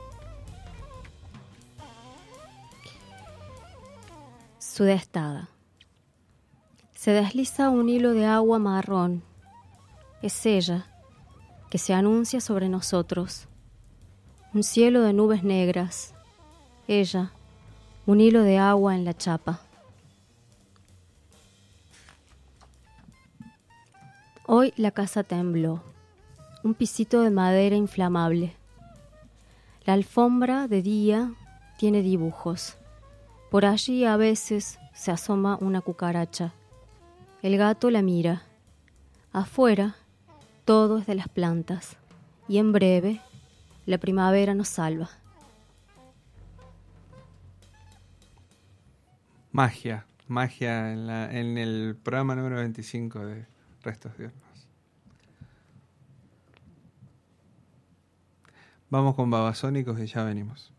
Sudestada. Se desliza un hilo de agua marrón. Es ella que se anuncia sobre nosotros. Un cielo de nubes negras. Ella, un hilo de agua en la chapa. Hoy la casa tembló. Un pisito de madera inflamable. La alfombra de día tiene dibujos. Por allí a veces se asoma una cucaracha. El gato la mira. Afuera todo es de las plantas. Y en breve la primavera nos salva. Magia en el programa número 25 de Restos Diurnos. Vamos con Babasónicos y ya venimos.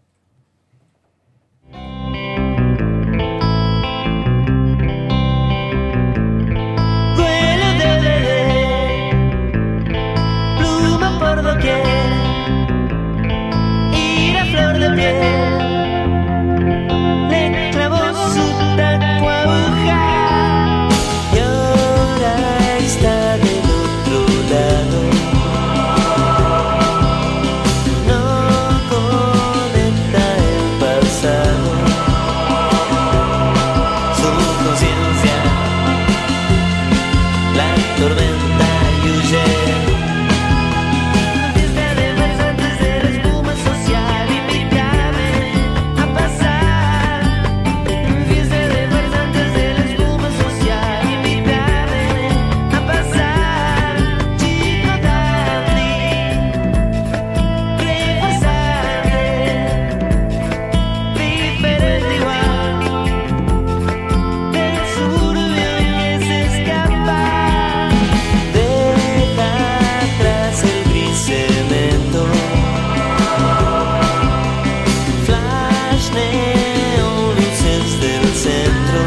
Vuelo de bebé, pluma por doquier, ir a flor de piel, le clavó su taco aguja y ahora está del otro lado. No conecta el pasado, su conciencia la tormenta y huye. Fiesta de farsantes de la espuma social, invítame a pasar. Fiesta de farsantes de la espuma social, invítame a pasar. Chico dandy, reforzante, diferente igual del suburbio que se escapa. Deja atrás el gris cemento, flash neón, luces del centro,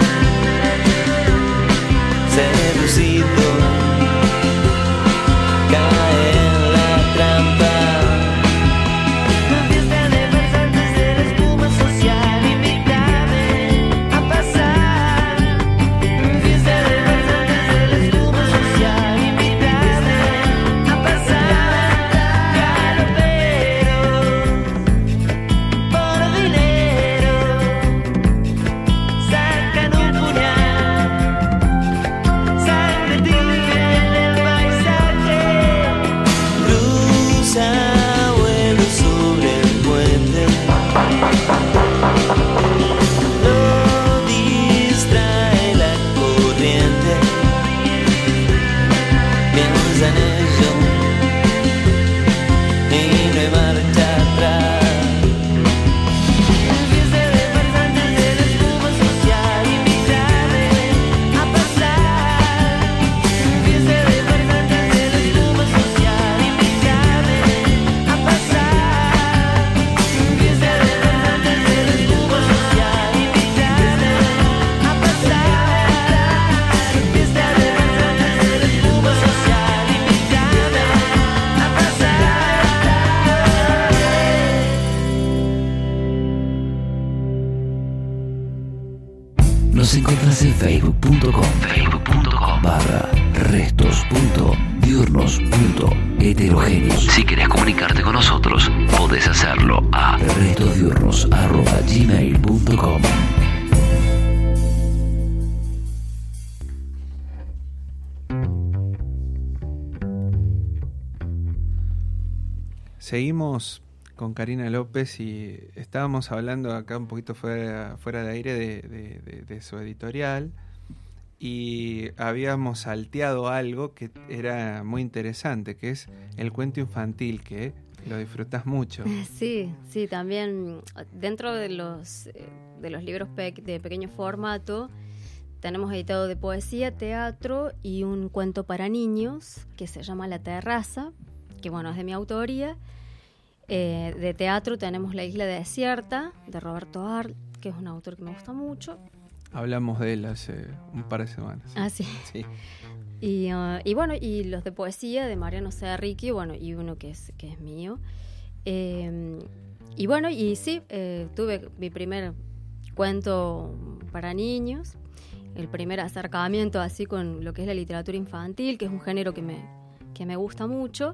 seducido, cae en la trampa. Fiesta de farsantes de la espuma social, invítame a pasar. Fiesta de farsantes de la espuma social, invítame a pasar. Galoperos, por dinero, sacan un puñal, sangre tibia en el paisaje, cruza vuelo sobre el puente, lo distrae la corriente, piensa en ello y no hay marcha atrás. Fiesta de farsantes de la espuma social, invítame a pasar. Fiesta de farsantes de la espuma social, invítame a pasar. Fiesta de farsantes de la espuma social, invítame a pasar. Fiesta de farsantes de la espuma social, invítame a pasar. Nos encontrás en facebook.com/restos.diurnos.heterogéneos. Si querés comunicarte con nosotros, podés hacerlo a restosdiurnos@gmail.com. Seguimos con Karina López y estábamos hablando acá un poquito fuera de aire de su editorial y habíamos salteado algo que era muy interesante, que es el cuento infantil, que lo disfrutas mucho. Sí, también dentro de los libros de pequeño formato tenemos editado de poesía, teatro y un cuento para niños que se llama La Terraza, que bueno, es de mi autoría. De teatro tenemos La Isla Desierta, de Roberto Arlt, que es un autor que me gusta mucho. Hablamos de él hace un par de semanas. Ah, sí. Sí. Y bueno, y los de poesía de Mariano Cerricchi, bueno, y uno que es mío. Y bueno, y sí, tuve mi primer cuento para niños, el primer acercamiento así con lo que es la literatura infantil, que es un género que me gusta mucho.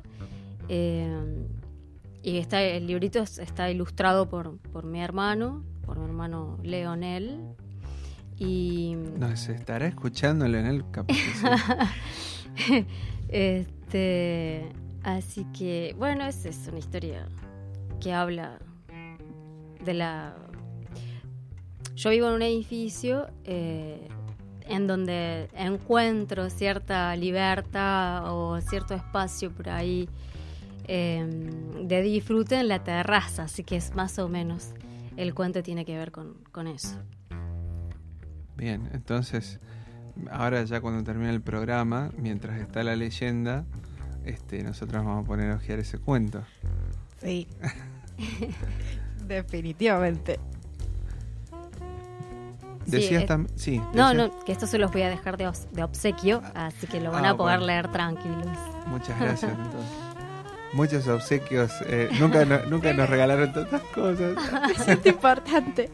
Y el librito está ilustrado por mi hermano Leonel. Y ¿nos estará escuchando Leonel? Capaz que sí. Así que, bueno, es una historia que habla de la... Yo vivo en un edificio en donde encuentro cierta libertad o cierto espacio por ahí de disfrute en la terraza, así que es más o menos el cuento tiene que ver con eso. Bien, entonces ahora ya cuando termine el programa, mientras está la leyenda, nosotros vamos a poner a ojear ese cuento. Sí. Definitivamente. Decías Sí, también... Sí, No, decías- no, que esto se los voy a dejar de obsequio, así que lo van Ah, a poder bueno. leer tranquilos. Muchas gracias. Entonces. Muchos obsequios. Nunca nos regalaron tantas cosas. Me siento importante.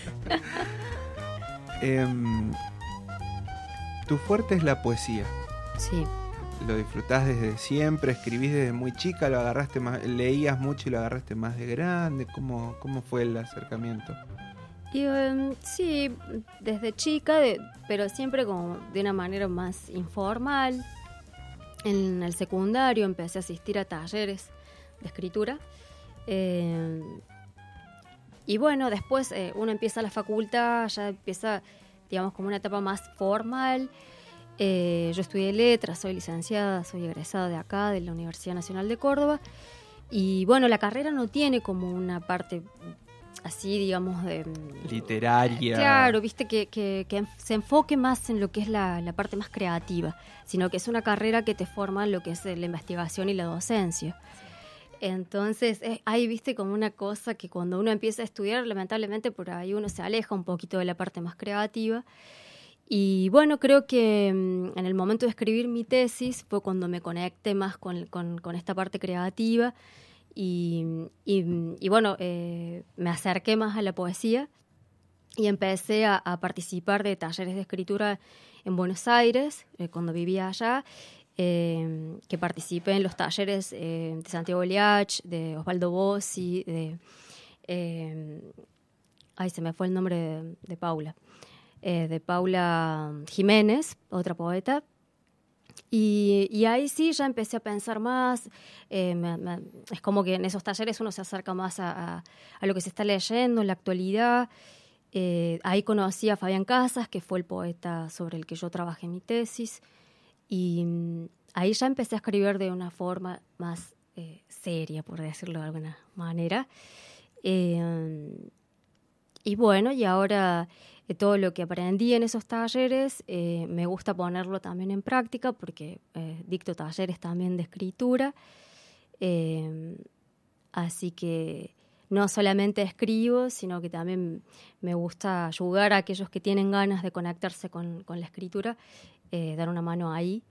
Tu fuerte es la poesía. Sí. Lo disfrutás desde siempre, escribís desde muy chica, lo agarraste más, leías mucho y lo agarraste más de grande. ¿Cómo fue el acercamiento? Y, sí, desde chica, pero siempre como de una manera más informal. En el secundario empecé a asistir a talleres de escritura. Y bueno, después uno empieza la facultad, ya empieza, digamos, como una etapa más formal. Yo estudié letras, soy licenciada, soy egresada de acá, de la Universidad Nacional de Córdoba. Y bueno, la carrera no tiene como una parte así, digamos, de... Literaria. Claro, viste, que se enfoque más en lo que es la parte más creativa, sino que es una carrera que te forma en lo que es la investigación y la docencia. Entonces, hay, viste, como una cosa que cuando uno empieza a estudiar, lamentablemente por ahí uno se aleja un poquito de la parte más creativa. Y bueno, creo que en el momento de escribir mi tesis fue cuando me conecté más con esta parte creativa. Y bueno, me acerqué más a la poesía y empecé a participar de talleres de escritura en Buenos Aires, cuando vivía allá, que participé en los talleres de Santiago Liach, de Osvaldo Bossi, se me fue el nombre de Paula, de Paula Jiménez, otra poeta. Y ahí sí ya empecé a pensar más, es como que en esos talleres uno se acerca más a lo que se está leyendo en la actualidad. Ahí conocí a Fabián Casas, que fue el poeta sobre el que yo trabajé mi tesis, y ahí ya empecé a escribir de una forma más seria, por decirlo de alguna manera. Y bueno, y ahora... todo lo que aprendí en esos talleres me gusta ponerlo también en práctica porque dicto talleres también de escritura. Así que no solamente escribo, sino que también me gusta ayudar a aquellos que tienen ganas de conectarse con la escritura, dar una mano ahí.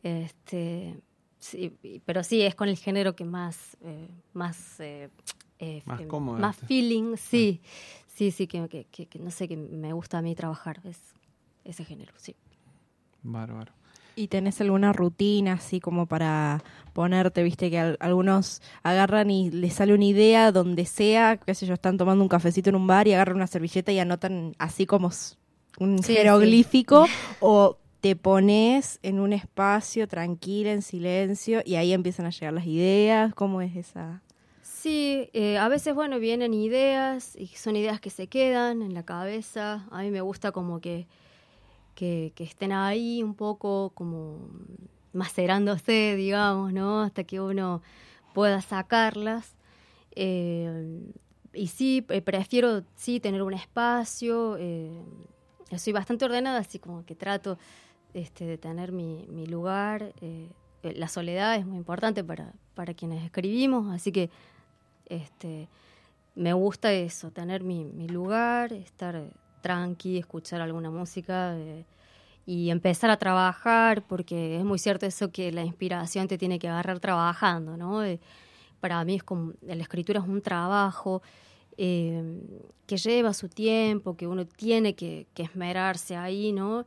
Sí, pero sí, es con el género que más cómodo. Más feeling, sí. Sí, que no sé, que me gusta a mí trabajar ese género, sí. Bárbaro. ¿Y tenés alguna rutina así como para ponerte, viste, que algunos agarran y les sale una idea donde sea, qué sé yo, están tomando un cafecito en un bar y agarran una servilleta y anotan así como un Sí, jeroglífico o te pones en un espacio tranquila, en silencio y ahí empiezan a llegar las ideas? ¿Cómo es esa...? Sí, a veces, bueno, vienen ideas y son ideas que se quedan en la cabeza. A mí me gusta como que estén ahí un poco como macerándose, digamos, ¿no? Hasta que uno pueda sacarlas. Y sí, prefiero sí tener un espacio. Soy bastante ordenada, así como que trato de tener mi lugar. La soledad es muy importante para quienes escribimos, así que me gusta eso, tener mi lugar, estar tranqui, escuchar alguna música y empezar a trabajar, porque es muy cierto eso que la inspiración te tiene que agarrar trabajando, ¿no? Para mí es como, la escritura es un trabajo que lleva su tiempo, que uno tiene que esmerarse ahí, ¿no?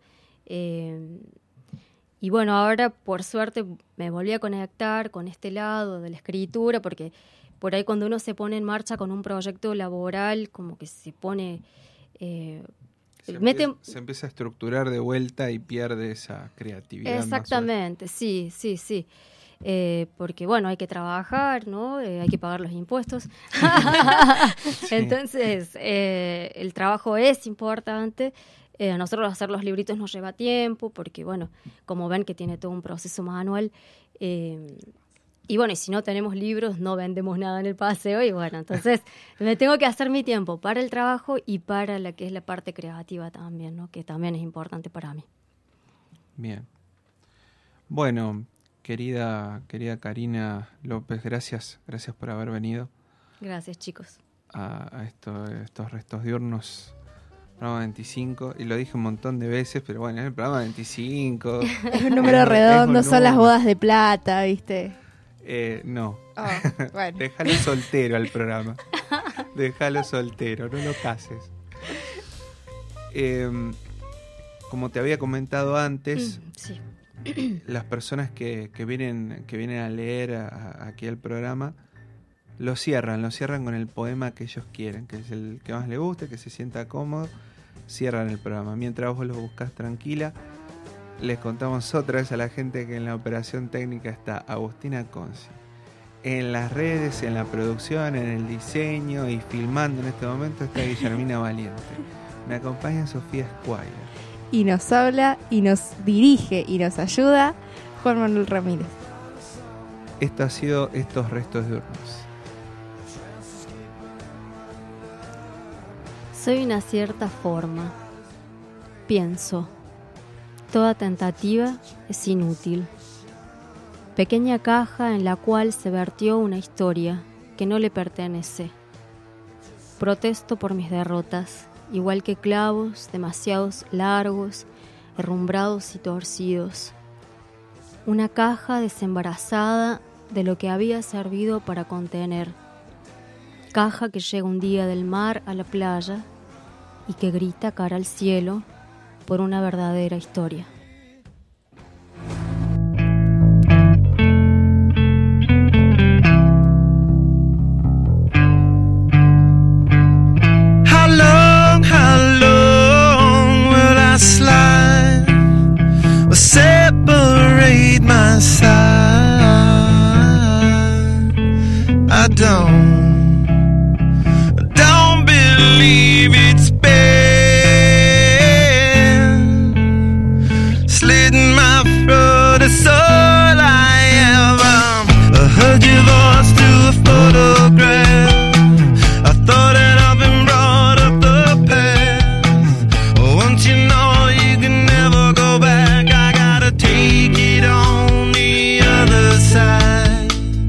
Y bueno, ahora por suerte me volví a conectar con este lado de la escritura, porque por ahí cuando uno se pone en marcha con un proyecto laboral, como que se pone... Se empieza a estructurar de vuelta y pierde esa creatividad. Exactamente, sí. Porque bueno, hay que trabajar, ¿no? Hay que pagar los impuestos. Sí. Entonces, el trabajo es importante. A nosotros hacer los libritos nos lleva tiempo, porque bueno, como ven que tiene todo un proceso manual. Y bueno, y si no tenemos libros, no vendemos nada en el paseo. Y bueno, entonces me tengo que hacer mi tiempo para el trabajo y para la que es la parte creativa también, ¿no? Que también es importante para mí. Bien. Bueno, Querida Karina López, gracias por haber venido Gracias, chicos. a estos restos diurnos. Programa 25, y lo dije un montón de veces, pero bueno, es el programa 25. Es un número redondo, son las bodas de plata, ¿viste? No. Oh, bueno. Déjalo soltero al programa. Déjalo soltero, no lo cases. Como te había comentado antes, Sí. las personas que vienen a leer aquí al programa lo cierran con el poema que ellos quieren, que es el que más les guste, que se sienta cómodo. Cierran el programa. Mientras vos lo buscas tranquila, les contamos otra vez a la gente que en la operación técnica está Agustina Conci. En las redes, en la producción, en el diseño y filmando en este momento está Guillermina Valiente. Me acompaña Sofía Squire. Y nos habla, y nos dirige, y nos ayuda Juan Manuel Ramírez. Esto ha sido Estos Restos Diurnos. Soy una cierta forma. Pienso. Toda tentativa es inútil. Pequeña caja en la cual se vertió una historia que no le pertenece. Protesto por mis derrotas, igual que clavos demasiados largos, herrumbrados y torcidos. Una caja desembarazada de lo que había servido para contener. Caja que llega un día del mar a la playa y que grita cara al cielo por una verdadera historia. How long will I slide or separate my side? I don't believe it's been slitting my throat. It's all I am. I heard your voice through a photograph. I thought that I've been brought up the past. Once you know you can never go back, I gotta take it on the other side.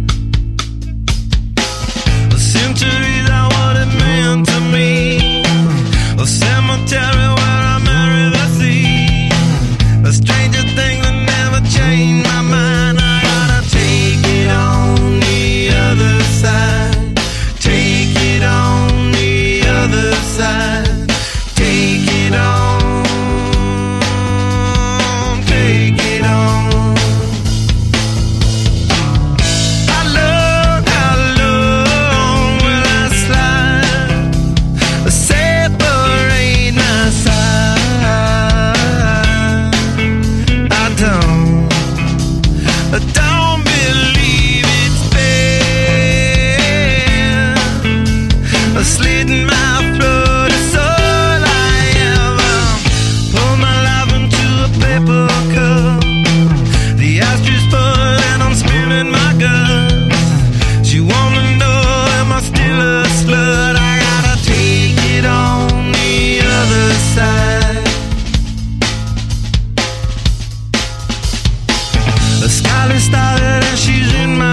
Centuries are what it meant to me. A cemetery where I marry the sea. A stranger thing that never changed my mind. I gotta take it on the other side. Take it on the other side. Take it on. Take it on. How long will I slide? Separate my side. I don't believe it's been slitting my throat. It's all I am. Pour my life into a paper cup. The ashtray full and I'm spilling my guts. She wanna know, am I still a slut? I gotta take it on the other side. The skyline started and she's in my